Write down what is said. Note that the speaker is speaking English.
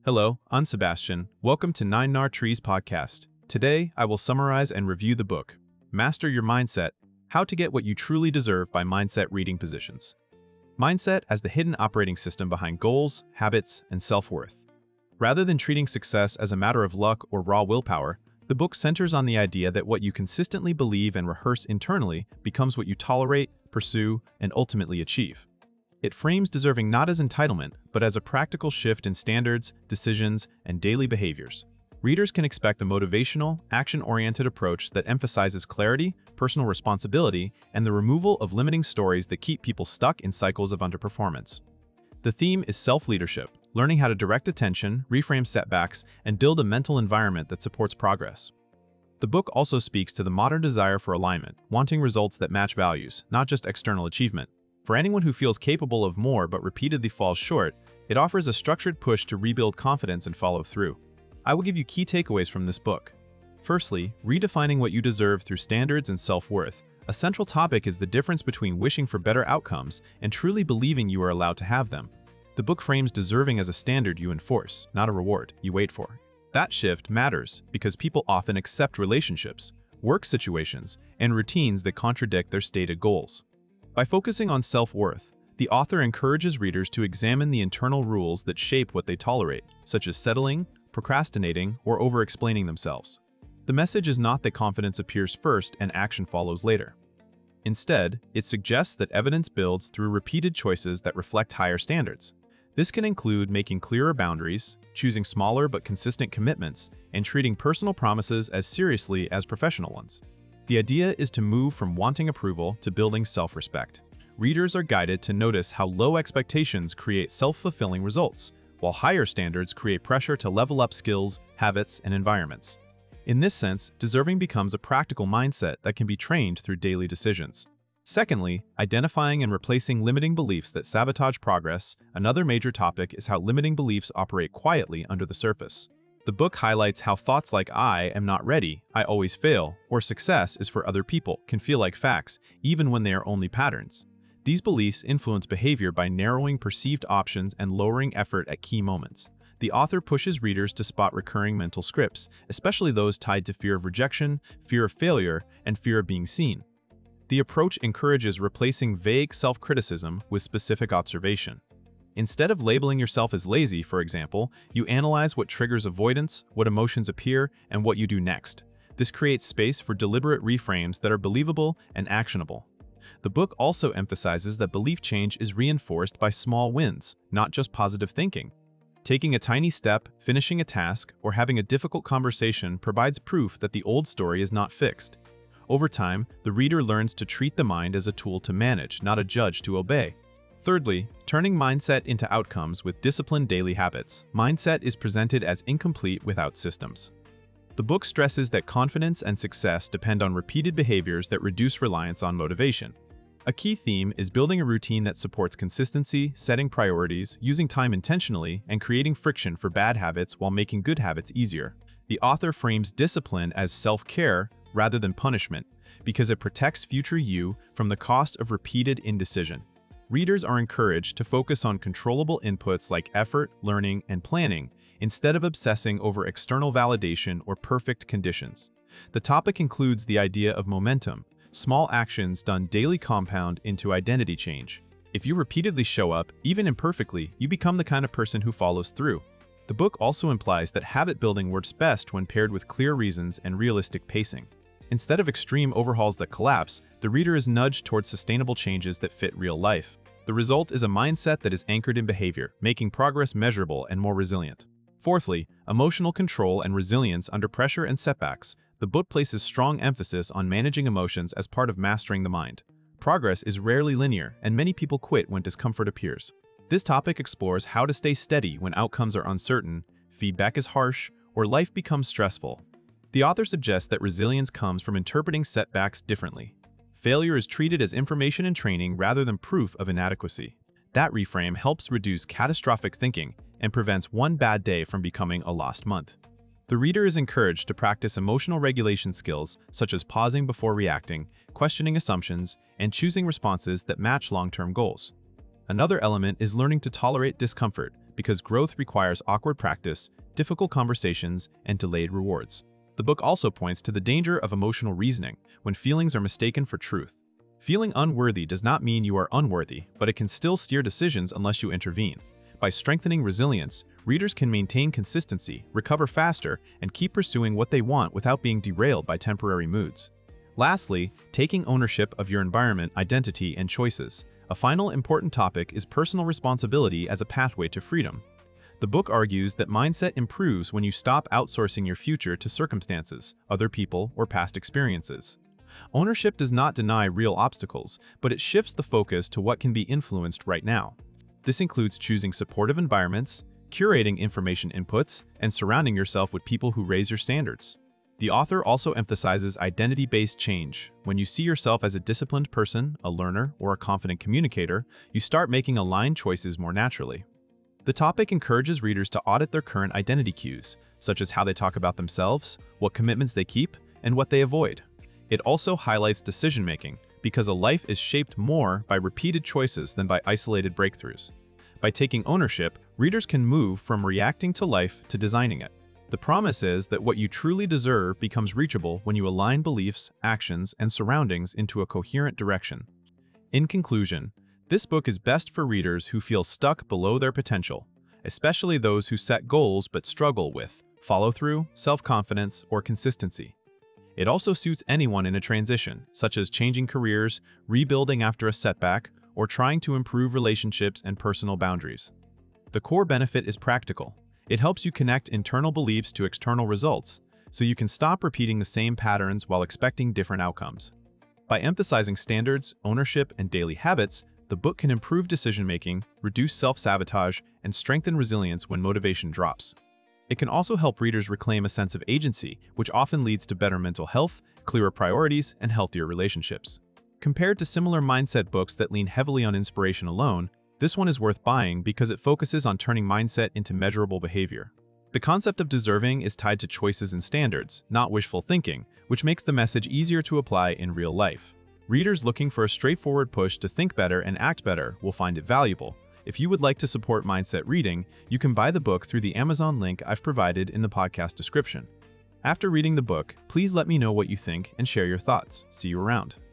Hello, I'm Sebastian. Welcome to Nine Nar Trees podcast. Today, I will summarize and review the book, Master Your Mindset: How to Get What You Truly Deserve by Mindset Reading Positions. Mindset as the hidden operating system behind goals, habits, and self-worth. Rather than treating success as a matter of luck or raw willpower, the book centers on the idea that what you consistently believe and rehearse internally becomes what you tolerate, pursue, and ultimately achieve. It frames deserving not as entitlement, but as a practical shift in standards, decisions, and daily behaviors. Readers can expect a motivational, action-oriented approach that emphasizes clarity, personal responsibility, and the removal of limiting stories that keep people stuck in cycles of underperformance. The theme is self-leadership, learning how to direct attention, reframe setbacks, and build a mental environment that supports progress. The book also speaks to the modern desire for alignment, wanting results that match values, not just external achievement. For anyone who feels capable of more but repeatedly falls short, it offers a structured push to rebuild confidence and follow through. I will give you key takeaways from this book. Firstly, redefining what you deserve through standards and self-worth. A central topic is the difference between wishing for better outcomes and truly believing you are allowed to have them. The book frames deserving as a standard you enforce, not a reward you wait for. That shift matters because people often accept relationships, work situations, and routines that contradict their stated goals. By focusing on self-worth, the author encourages readers to examine the internal rules that shape what they tolerate, such as settling, procrastinating, or over-explaining themselves. The message is not that confidence appears first and action follows later. Instead, it suggests that evidence builds through repeated choices that reflect higher standards. This can include making clearer boundaries, choosing smaller but consistent commitments, and treating personal promises as seriously as professional ones. The idea is to move from wanting approval to building self-respect. Readers are guided to notice how low expectations create self-fulfilling results, while higher standards create pressure to level up skills, habits, and environments. In this sense, deserving becomes a practical mindset that can be trained through daily decisions. Secondly, identifying and replacing limiting beliefs that sabotage progress. Another major topic is how limiting beliefs operate quietly under the surface. The book highlights how thoughts like "I am not ready," "I always fail," or "success is for other people" can feel like facts, even when they are only patterns. These beliefs influence behavior by narrowing perceived options and lowering effort at key moments. The author pushes readers to spot recurring mental scripts, especially those tied to fear of rejection, fear of failure, and fear of being seen. The approach encourages replacing vague self-criticism with specific observation. Instead of labeling yourself as lazy, for example, you analyze what triggers avoidance, what emotions appear, and what you do next. This creates space for deliberate reframes that are believable and actionable. The book also emphasizes that belief change is reinforced by small wins, not just positive thinking. Taking a tiny step, finishing a task, or having a difficult conversation provides proof that the old story is not fixed. Over time, the reader learns to treat the mind as a tool to manage, not a judge to obey. Thirdly, turning mindset into outcomes with disciplined daily habits. Mindset is presented as incomplete without systems. The book stresses that confidence and success depend on repeated behaviors that reduce reliance on motivation. A key theme is building a routine that supports consistency, setting priorities, using time intentionally, and creating friction for bad habits while making good habits easier. The author frames discipline as self-care rather than punishment, because it protects future you from the cost of repeated indecision. Readers are encouraged to focus on controllable inputs like effort, learning, and planning, instead of obsessing over external validation or perfect conditions. The topic includes the idea of momentum. Small actions done daily compound into identity change. If you repeatedly show up, even imperfectly, you become the kind of person who follows through. The book also implies that habit building works best when paired with clear reasons and realistic pacing. Instead of extreme overhauls that collapse, the reader is nudged towards sustainable changes that fit real life. The result is a mindset that is anchored in behavior, making progress measurable and more resilient. Fourthly, emotional control and resilience under pressure and setbacks. The book places strong emphasis on managing emotions as part of mastering the mind. Progress is rarely linear, and many people quit when discomfort appears. This topic explores how to stay steady when outcomes are uncertain, feedback is harsh, or life becomes stressful. The author suggests that resilience comes from interpreting setbacks differently. Failure is treated as information and training rather than proof of inadequacy. That reframe helps reduce catastrophic thinking and prevents one bad day from becoming a lost month. The reader is encouraged to practice emotional regulation skills such as pausing before reacting, questioning assumptions, and choosing responses that match long-term goals. Another element is learning to tolerate discomfort, because growth requires awkward practice, difficult conversations, and delayed rewards. The book also points to the danger of emotional reasoning when feelings are mistaken for truth. Feeling unworthy does not mean you are unworthy, but it can still steer decisions unless you intervene. By strengthening resilience, readers can maintain consistency, recover faster, and keep pursuing what they want without being derailed by temporary moods. Lastly, taking ownership of your environment, identity, and choices. A final important topic is personal responsibility as a pathway to freedom. The book argues that mindset improves when you stop outsourcing your future to circumstances, other people, or past experiences. Ownership does not deny real obstacles, but it shifts the focus to what can be influenced right now. This includes choosing supportive environments, curating information inputs, and surrounding yourself with people who raise your standards. The author also emphasizes identity-based change. When you see yourself as a disciplined person, a learner, or a confident communicator, you start making aligned choices more naturally. The topic encourages readers to audit their current identity cues, such as how they talk about themselves, what commitments they keep, and what they avoid. It also highlights decision-making, because a life is shaped more by repeated choices than by isolated breakthroughs. By taking ownership, readers can move from reacting to life to designing it. The promise is that what you truly deserve becomes reachable when you align beliefs, actions, and surroundings into a coherent direction. In conclusion, this book is best for readers who feel stuck below their potential, especially those who set goals but struggle with follow-through, self-confidence, or consistency. It also suits anyone in a transition, such as changing careers, rebuilding after a setback, or trying to improve relationships and personal boundaries. The core benefit is practical. It helps you connect internal beliefs to external results, so you can stop repeating the same patterns while expecting different outcomes. By emphasizing standards, ownership, and daily habits, the book can improve decision-making, reduce self-sabotage, and strengthen resilience when motivation drops. It can also help readers reclaim a sense of agency, which often leads to better mental health, clearer priorities, and healthier relationships. Compared to similar mindset books that lean heavily on inspiration alone, this one is worth buying because it focuses on turning mindset into measurable behavior. The concept of deserving is tied to choices and standards, not wishful thinking, which makes the message easier to apply in real life. Readers looking for a straightforward push to think better and act better will find it valuable. If you would like to support mindset reading, you can buy the book through the Amazon link I've provided in the podcast description. After reading the book, please let me know what you think and share your thoughts. See you around.